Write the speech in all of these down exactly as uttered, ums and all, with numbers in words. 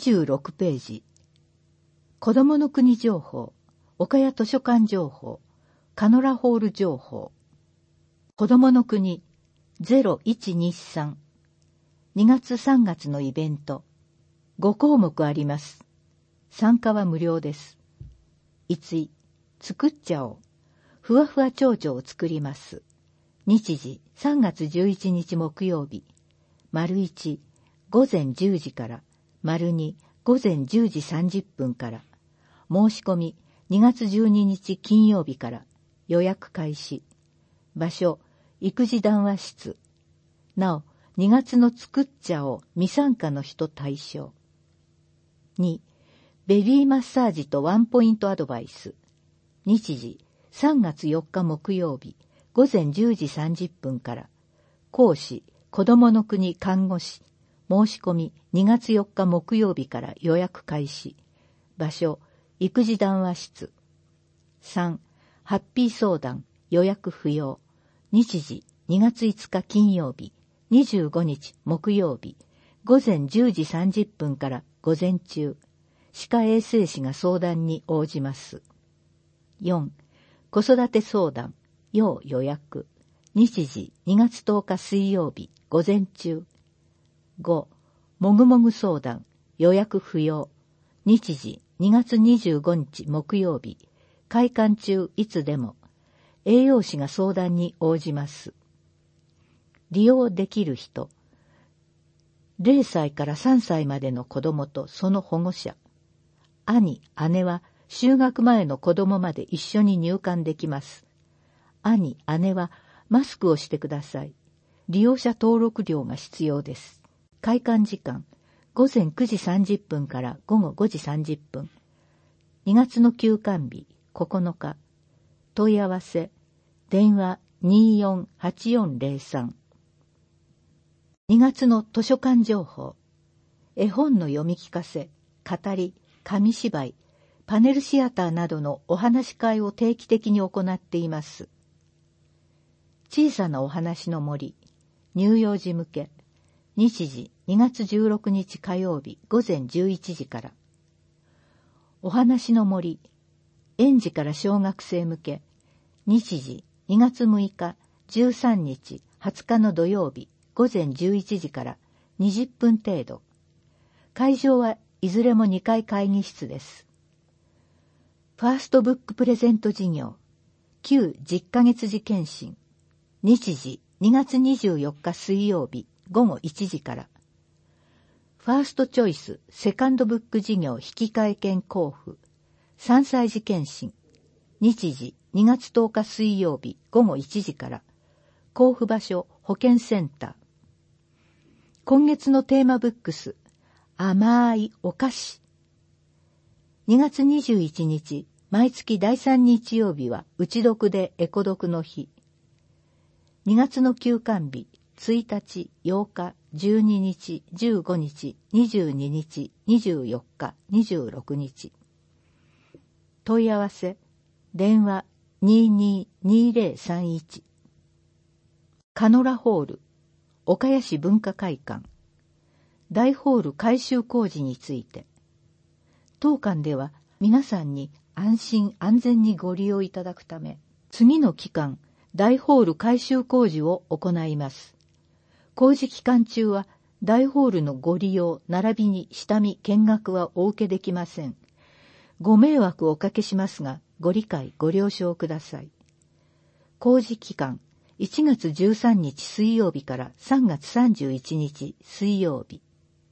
じゅうろくページ。子どもの国情報、岡谷図書館情報、カノラホール情報。子どもの国ゼロいちにさん。にがつさんがつのイベント。ごこうもくあります。参加は無料です。いち、作っちゃおう。ふわふわ蝶々を作ります。日時さんがつじゅういちにち木曜日。丸いち、ごぜんじゅうじから。丸に、ごぜんじゅうじさんじゅっぷんから。申し込みにがつじゅうににち金曜日から。予約開始。場所、育児談話室。なお、にがつの作っちゃおう未参加の人対象。に、ベビーマッサージとワンポイントアドバイス。日時、さんがつよっか木曜日、ごぜんじゅうじさんじゅっぷんから。講師、子どもの国看護師。申し込みにがつよっか木曜日から予約開始。場所、育児談話室。さん、ハッピー相談、予約不要。日時、にがついつか金曜日、にじゅうごにち木曜日、ごぜんじゅうじさんじゅっぷんから午前中。歯科衛生士が相談に応じます。よん、子育て相談、要予約。日時、にがつとおか水曜日、午前中。ご、もぐもぐ相談、予約不要。日時、にがつにじゅうごにち木曜日、開館中いつでも。栄養士が相談に応じます。利用できる人。れいさいからさんさいまでの子供とその保護者。兄、姉は就学前の子供まで一緒に入館できます。兄、姉はマスクをしてください。利用者登録料が必要です。開館時間、ごぜんくじさんじゅっぷんからごごごじさんじゅっぷん。にがつの休館日、ここのか。問い合わせ、電話 にーよんはちよんぜろさん。にがつの図書館情報。絵本の読み聞かせ、語り、紙芝居、パネルシアターなどのお話し会を定期的に行っています。小さなお話の森、乳幼児向け。日時、にがつじゅうろくにち火曜日、ごぜんじゅういちじから。お話の森、園児から小学生向け。日時、にがつむいか、じゅうさんにち、はつかの土曜日、ごぜんじゅういちじからにじゅっぷん程度。会場はいずれもにかい会議室です。ファーストブックプレゼント事業、旧じゅっかげつ時検診。日時、にがつにじゅうよっか水曜日、ごごいちじから。ファーストチョイスセカンドブック事業引換券交付。さんさい時検診。日時、にがつとおか水曜日、ごごいちじから。交付場所、保健センター。今月のテーマブックス、甘いお菓子。にがつにじゅういちにち、毎月だいさん日曜日は、うち読でエコ読の日。にがつの休館日、ついたち、ようか、じゅうににち、じゅうごにち、にじゅうににち、にじゅうよっか、にじゅうろくにち。問い合わせ、電話 にーにーにーぜろさんいち。カノラホール、岡谷市文化会館。大ホール改修工事について。当館では皆さんに安心安全にご利用いただくため、次の期間、大ホール改修工事を行います。工事期間中は大ホールのご利用並びに下見見学はお受けできません。ご迷惑をおかけしますが、ご理解ご了承ください。工事期間、いちがつじゅうさんにち水曜日からさんがつさんじゅういちにち水曜日。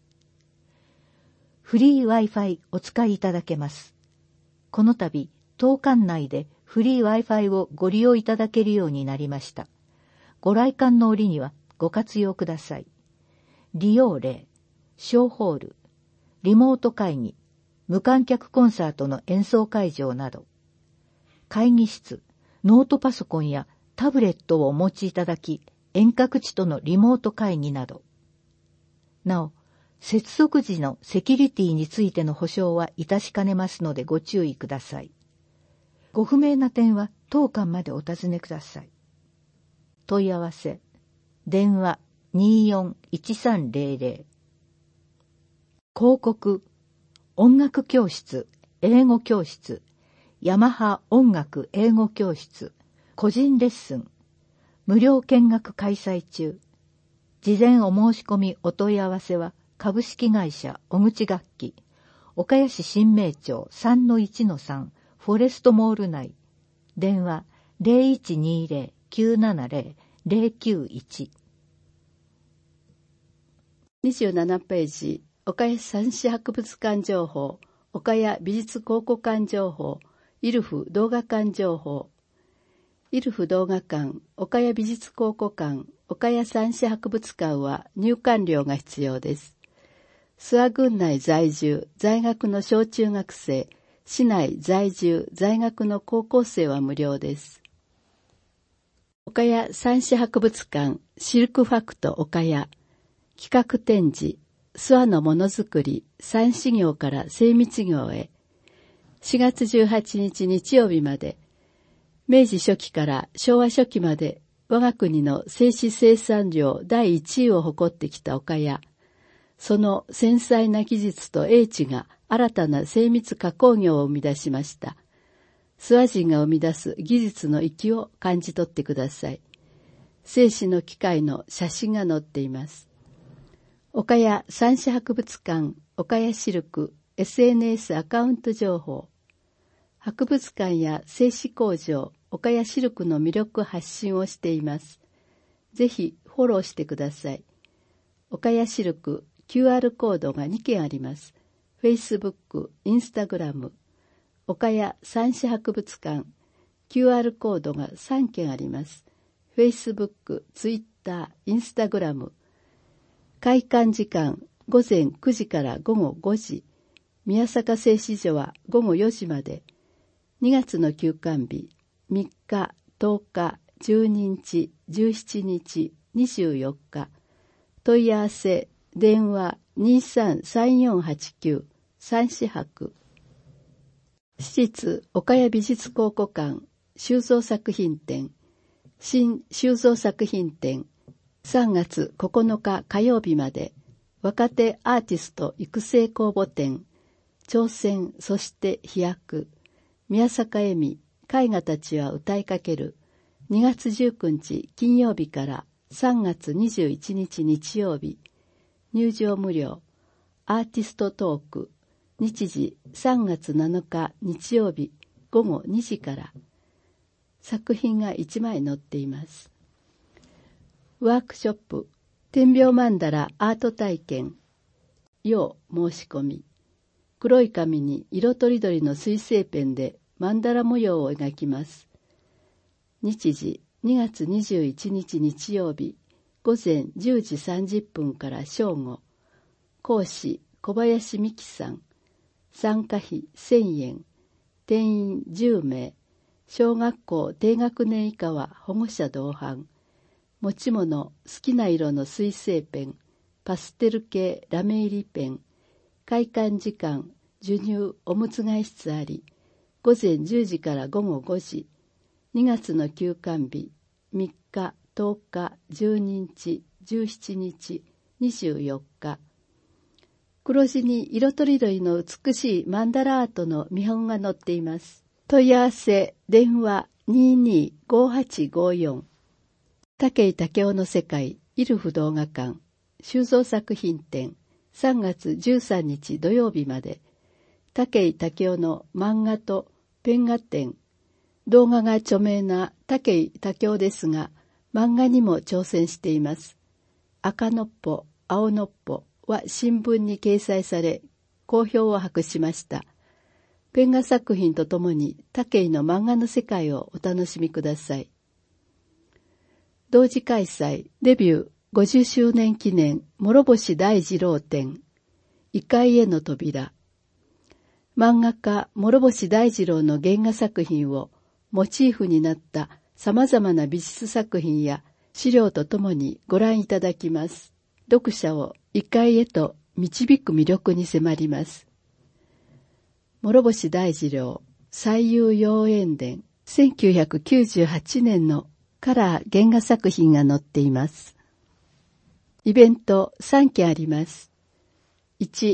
フリー Wi-Fi お使いいただけます。この度、当館内でフリー Wi-Fi をご利用いただけるようになりました。ご来館の折にはご活用ください。利用例、小ホール、リモート会議、無観客コンサートの演奏会場など、会議室、ノートパソコンやタブレットをお持ちいただき、遠隔地とのリモート会議など。なお、接続時のセキュリティについての保証はいたしかねますのでご注意ください。ご不明な点は当館までお尋ねください。問い合わせ、電話 にーよんいちさんぜろぜろ。広告、 音楽教室、英語教室、ヤマハ音楽英語教室、個人レッスン、無料見学開催中。事前お申し込みお問い合わせは、株式会社小口楽器、岡谷市新名町 さんのいちのさん フォレストモール内。電話 ゼロいちにゼロ きゅうななゼロ ゼロきゅういち。 にじゅうななページ、岡谷三市博物館情報、岡谷美術考古館情報、イルフ動画館情報。イルフ動画館、岡谷美術考古館、岡谷三市博物館は入館料が必要です。諏訪郡内在住、在学の小中学生、市内在住、在学の高校生は無料です。岡谷三市博物館、シルクファクト岡谷、企画展示、諏訪のものづくり、三市業から精密業へ。しがつじゅうはちにち日曜日まで、明治初期から昭和初期まで我が国の製紙生産量第一位を誇ってきた岡谷。その繊細な技術と英知が新たな精密加工業を生み出しました。諏訪人が生み出す技術の域を感じ取ってください。製紙の機械の写真が載っています。岡谷三市博物館、岡谷シルク、エスエヌエス アカウント情報。博物館や製紙工場、岡谷シルクの魅力発信をしています。ぜひフォローしてください。岡谷シルク、キューアール コードがにけんあります。Facebook、Instagram。岡谷三市博物館、キューアール コードがさんけんあります。Facebook、Twitter、Instagram。開館時間、ごぜんくじからごごごじ。宮坂製紙所はごごよじまで。にがつの休館日、みっか、とおか、じゅうににち、じゅうしちにち、にじゅうよっか。問い合わせ、電話 にさんさんよんはちきゅう、三市博。施設、岡谷美術考古館、収蔵作品展、新収蔵作品展、さんがつここのか火曜日まで、若手アーティスト育成公募展、挑戦、そして飛躍、宮坂恵美、絵画たちは歌いかける、にがつじゅうくにち金曜日からさんがつにじゅういちにち日曜日、入場無料、アーティストトーク、日時さんがつなのか日曜日ごごにじから、作品がいちまい載っています。ワークショップ、点描曼荼羅アート体験、要申し込み。黒い紙に色とりどりの水性ペンで曼荼羅模様を描きます。日時にがつにじゅういちにち日曜日、午前じゅうじさんじゅっぷんから正午。講師小林美希さん。参加費せんえん。定員じゅうめい。小学校低学年以下は保護者同伴。持ち物、好きな色の水性ペン、パステル系ラメ入りペン。開館時間、授乳おむつ替室あり。午前じゅうじからごごごじ。にがつの休館日、みっか、とおか、じゅうににち、じゅうしちにち、にじゅうよっか。黒地に色とりどりの美しい曼荼羅アートの見本が載っています。問い合わせ、電話 にーにーごはちごよん。武井武雄の世界、イルフ動画館、収蔵作品展、さんがつじゅうさんにち土曜日まで、武井武雄の漫画とペン画展、動画が著名な武井武雄ですが、漫画にも挑戦しています。赤のっぽ、青のっぽは新聞に掲載され、好評を博しました。ペン画作品とともに武井の漫画の世界をお楽しみください。同時開催、デビューごじゅっしゅうねん記念諸星大二郎展、異界への扉。漫画家諸星大二郎の原画作品をモチーフになった様々な美術作品や資料とともにご覧いただきます。読者を異界へと導く魅力に迫ります。諸星大二郎最優妖艶伝せんきゅうひゃくきゅうじゅうはちねんのカラー原画作品が載っています。イベントさんけんあります。いち、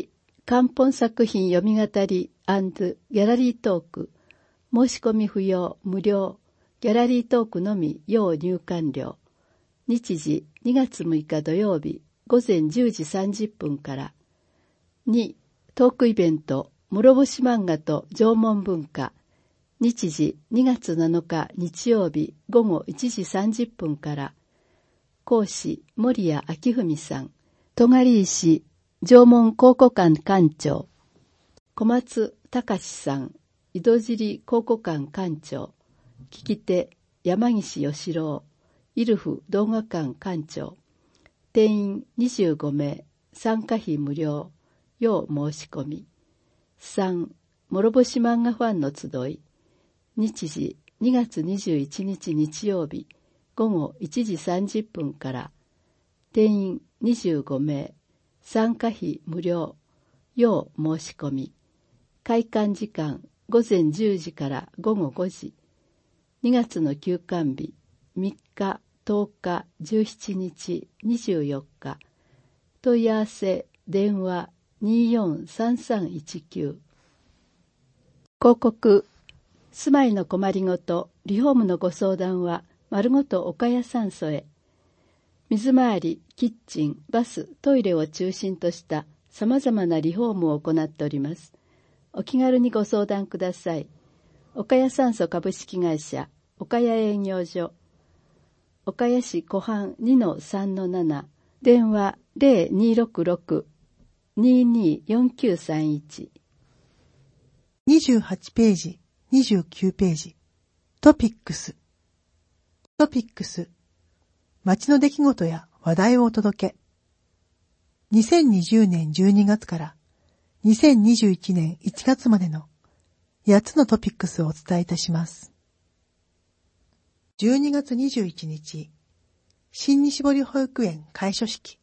漢本作品読み語り&ギャラリートーク、申し込み不要、無料、ギャラリートークのみ要入館料。日時にがつむいか土曜日午前じゅうじさんじゅっぷんから。に、トークイベント、諸星漫画と縄文文化。日時にがつなのか日曜日午後いちじさんじゅっぷんから。講師、森谷明文さん。戸狩石、縄文考古館館長。小松隆さん。井戸尻考古館館長。聞き手、山岸義郎。イルフ動画館館長。定員にじゅうごめい、参加費無料。要申し込み。さん、諸星漫画ファンの集い。日時にがつにじゅういちにち日曜日午後いちじさんじゅっぷんから。定員にじゅうごめい、参加費無料。要申し込み。開館時間午前じゅうじから午後ごじ。にがつの休館日みっか、とおか、じゅうしちにち、にじゅうよっか。問い合わせ電話にーよんさんさんいちきゅう。広告、住まいの困りごと、リフォームのご相談は丸ごと岡谷山荘へ。水回り、キッチン、バス、トイレを中心としたさまざまなリフォームを行っております。お気軽にご相談ください。岡谷山荘株式会社岡谷営業所、岡谷市湖畔 にのさんのなな、電話 ゼロにーろくろく にーにーよんきゅうさんいち。 にじゅうはちページ、にじゅうきゅうページ。トピックス。トピックス。街の出来事や話題をお届け。にせんにじゅうねんじゅうにがつからにせんにじゅういちねんいちがつまでのやっつのトピックスをお伝えいたします。じゅうにがつにじゅういちにち、新西堀保育園開所式。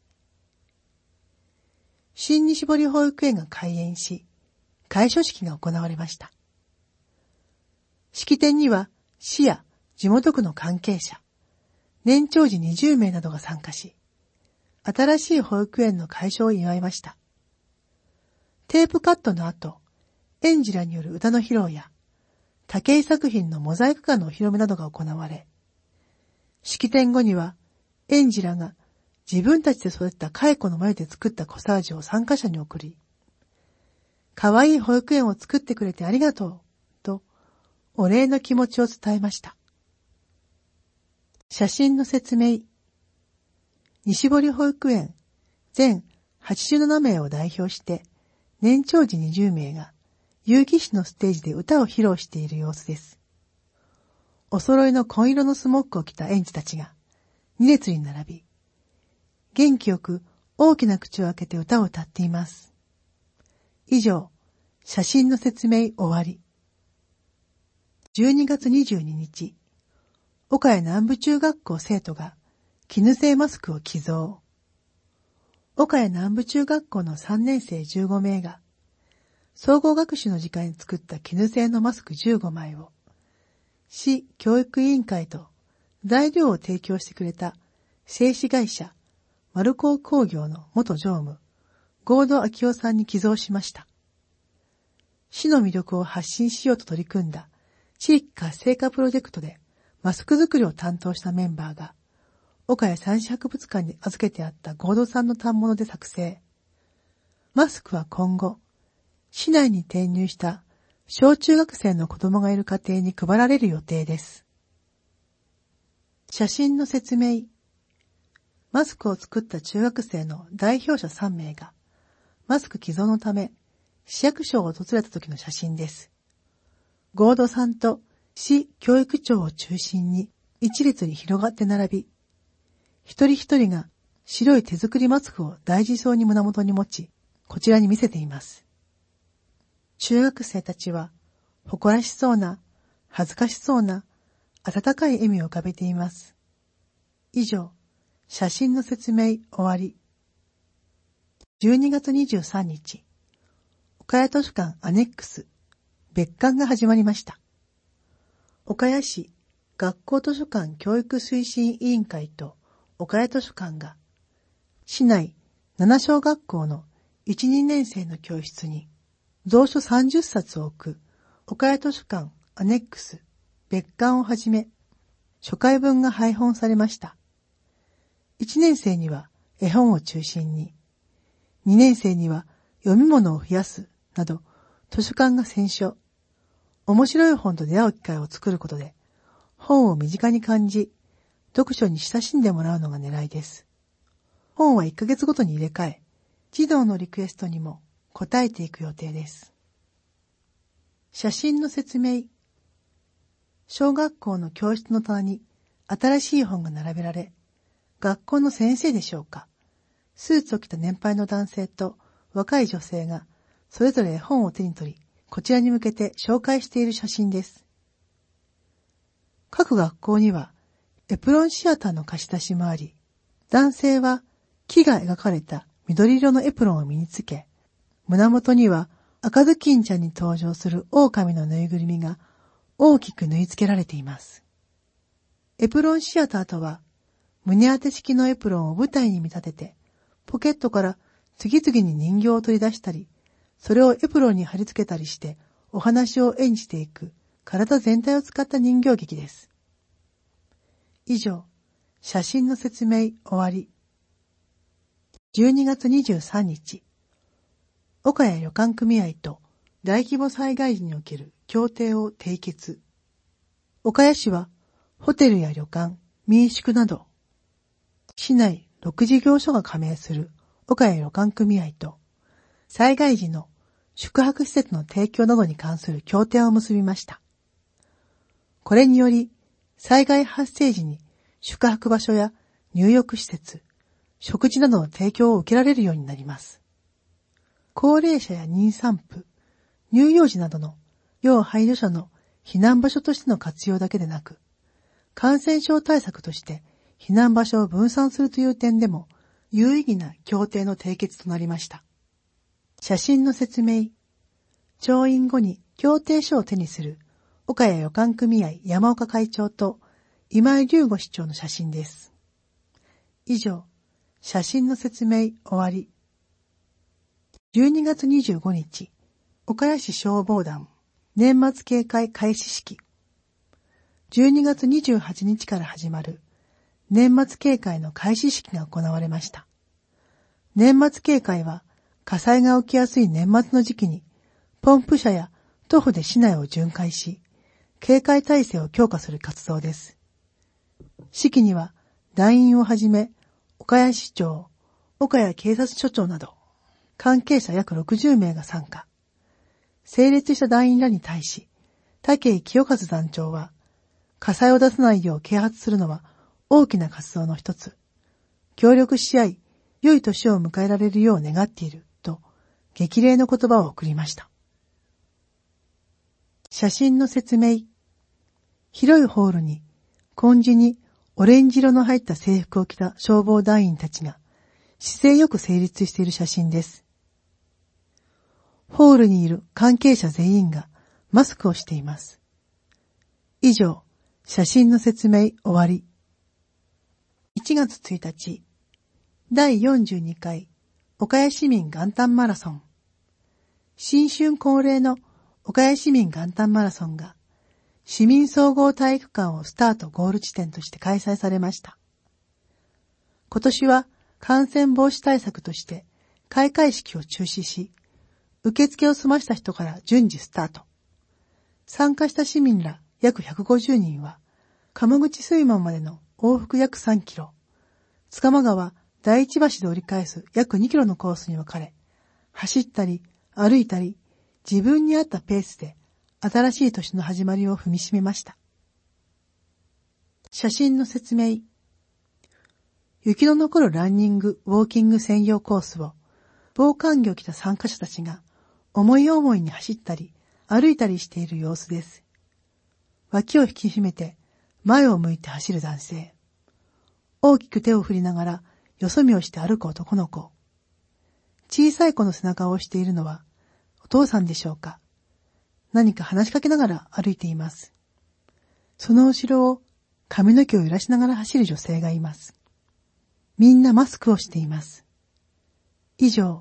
新西堀保育園が開園し、開所式が行われました。式典には市や地元区の関係者、年長児にじゅうめいなどが参加し、新しい保育園の開所を祝いました。テープカットの後、園児らによる歌の披露や、武井作品のモザイク画のお披露目などが行われ、式典後には園児らが自分たちで育てた蚕の繭で作ったコサージュを参加者に送り、かわいい保育園を作ってくれてありがとう、とお礼の気持ちを伝えました。写真の説明。西堀保育園全はちじゅうななめいを代表して、年長児にじゅうめいが遊戯士のステージで歌を披露している様子です。お揃いの紺色のスモックを着た園児たちがに列に並び、元気よく大きな口を開けて歌を歌っています。以上、写真の説明終わり。じゅうにがつにじゅうににち、岡谷南部中学校生徒が絹製マスクを寄贈。岡谷南部中学校のさんねんせいじゅうごめいが、総合学習の時間に作った絹製のマスクじゅうごまいを、市教育委員会と材料を提供してくれた製紙会社丸高工業の元常務、合同昭夫さんに寄贈しました。市の魅力を発信しようと取り組んだ地域活性化プロジェクトでマスク作りを担当したメンバーが、岡谷三種博物館に預けてあった合同さんの反物で作成。マスクは今後、市内に転入した小中学生の子供がいる家庭に配られる予定です。写真の説明。マスクを作った中学生の代表者さんめいが、マスク寄贈のため、市役所を訪れた時の写真です。合同さんと市教育長を中心に一列に広がって並び、一人一人が白い手作りマスクを大事そうに胸元に持ち、こちらに見せています。中学生たちは誇らしそうな、恥ずかしそうな、温かい笑みを浮かべています。以上、写真の説明終わり。じゅうにがつにじゅうさんにち、岡谷図書館アネックス、別館が始まりました。岡谷市学校図書館教育推進委員会と岡谷図書館が、市内ななしょうがっこうのいち、にねん生の教室に蔵書さんじゅっさつを置く岡谷図書館アネックス別館をはじめ初回分が配本されました。いちねん生には絵本を中心に、にねん生には読み物を増やすなど図書館が選書、面白い本と出会う機会を作ることで本を身近に感じ、読書に親しんでもらうのが狙いです。本はいっかげつごとに入れ替え、児童のリクエストにも応えていく予定です。写真の説明。小学校の教室の棚に新しい本が並べられ、学校の先生でしょうか、スーツを着た年配の男性と若い女性がそれぞれ絵本を手に取り、こちらに向けて紹介している写真です。各学校にはエプロンシアターの貸し出しもあり、男性は木が描かれた緑色のエプロンを身につけ、胸元には赤ずきんちゃんに登場する狼のぬいぐるみが大きく縫い付けられています。エプロンシアターとは、胸当て式のエプロンを舞台に見立てて、ポケットから次々に人形を取り出したり、それをエプロンに貼り付けたりしてお話を演じていく体全体を使った人形劇です。以上、写真の説明終わり。じゅうにがつにじゅうさんにち、岡谷旅館組合と大規模災害時における協定を締結。岡谷市はホテルや旅館、民宿など、市内ろくじぎょうしょが加盟する岡谷旅館組合と災害時の宿泊施設の提供などに関する協定を結びました。これにより、災害発生時に宿泊場所や入浴施設、食事などの提供を受けられるようになります。高齢者や妊産婦、乳幼児などの要配慮者の避難場所としての活用だけでなく、感染症対策として避難場所を分散するという点でも有意義な協定の締結となりました。写真の説明。調印後に協定書を手にする岡谷旅館組合山岡会長と今井隆吾市長の写真です。以上、写真の説明終わり。じゅうにがつにじゅうごにち、岡谷市消防団年末警戒開始式。じゅうにがつにじゅうはちにちから始まる年末警戒の開始式が行われました。年末警戒は火災が起きやすい年末の時期にポンプ車や徒歩で市内を巡回し、警戒態勢を強化する活動です。式には団員をはじめ岡谷市長、岡谷警察署長など関係者約ろくじゅうめいが参加。整列した団員らに対し、武井清和団長は、火災を出さないよう啓発するのは大きな活動の一つ。協力し合い、良い年を迎えられるよう願っている、と激励の言葉を送りました。写真の説明。広いホールに、紺地にオレンジ色の入った制服を着た消防団員たちが、姿勢よく成立している写真です。ホールにいる関係者全員がマスクをしています。以上、写真の説明終わり。いちがつついたち、だいよんじゅうにかい岡谷市民元旦マラソン。新春恒例の岡谷市民元旦マラソンが市民総合体育館をスタートゴール地点として開催されました。今年は感染防止対策として開会式を中止し、受付を済ました人から順次スタート。参加した市民ら約ひゃくごじゅうにんは、鴨口水門までの往復約さんキロ、塚間川第一橋で折り返す約にキロのコースに分かれ、走ったり歩いたり自分に合ったペースで新しい年の始まりを踏みしめました。写真の説明。雪の残るランニング、ウォーキング専用コースを防寒着を着た参加者たちが思い思いに走ったり歩いたりしている様子です。脇を引き締めて前を向いて走る男性。大きく手を振りながらよそ見をして歩く男の子。小さい子の背中を押しているのはお父さんでしょうか。何か話しかけながら歩いています。その後ろを髪の毛を揺らしながら走る女性がいます。みんなマスクをしています。以上、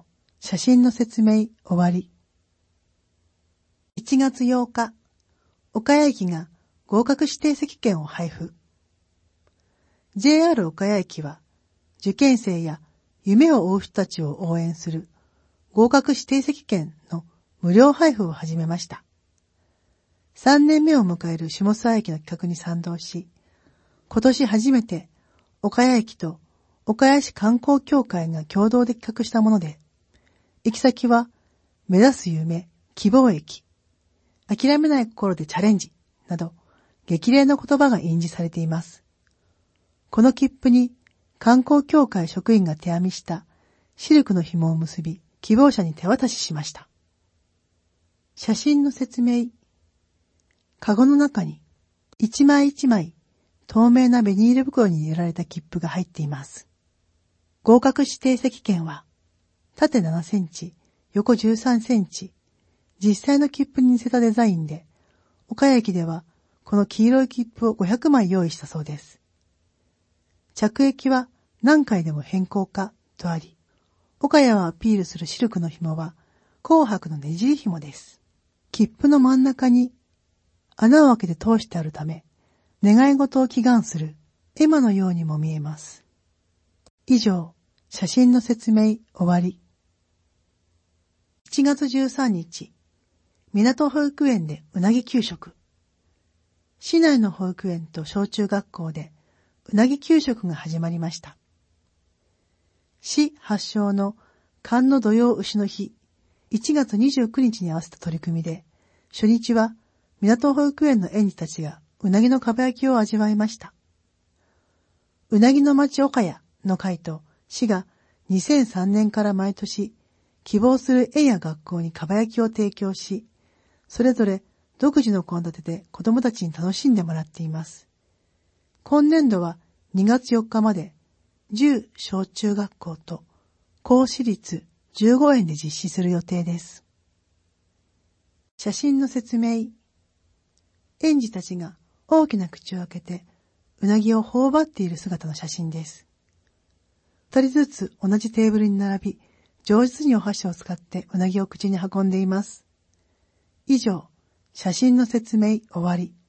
写真の説明終わり。いちがつようか、岡谷駅が合格指定席券を配布。ジェイアール 岡谷駅は、受験生や夢を追う人たちを応援する合格指定席券の無料配布を始めました。さんねんめを迎える下諏訪駅の企画に賛同し、今年初めて岡谷駅と岡谷市観光協会が共同で企画したもので、行き先は目指す夢、希望駅、諦めない心でチャレンジなど激励の言葉が印字されています。この切符に観光協会職員が手編みしたシルクの紐を結び、希望者に手渡ししました。写真の説明。カゴの中に一枚一枚透明なビニール袋に入れられた切符が入っています。合格指定席券は縦ななセンチ、横じゅうさんセンチ、実際の切符に似せたデザインで、岡谷駅ではこの黄色い切符をごひゃくまい用意したそうです。着駅は何回でも変更可とあり、岡谷をアピールするシルクの紐は紅白のねじり紐です。切符の真ん中に穴を開けて通してあるため、願い事を祈願する絵馬のようにも見えます。以上、写真の説明終わり。しちがつじゅうさんにち、港保育園でうなぎ給食。市内の保育園と小中学校でうなぎ給食が始まりました。市発祥の寒の土用牛の日、いちがつにじゅうくにちに合わせた取り組みで、初日は港保育園の園児たちがうなぎのかば焼きを味わいました。うなぎの町岡谷の会と市がにせんさんねんから毎年希望する園や学校にかば焼きを提供し、それぞれ独自の献立で子どもたちに楽しんでもらっています。今年度はにがつよっかまでじゅう小中学校と公私立じゅうごえんで実施する予定です。写真の説明。園児たちが大きな口を開けてうなぎを頬張っている姿の写真です。二人ずつ同じテーブルに並び、上手にお箸を使ってうなぎを口に運んでいます。以上、写真の説明終わり。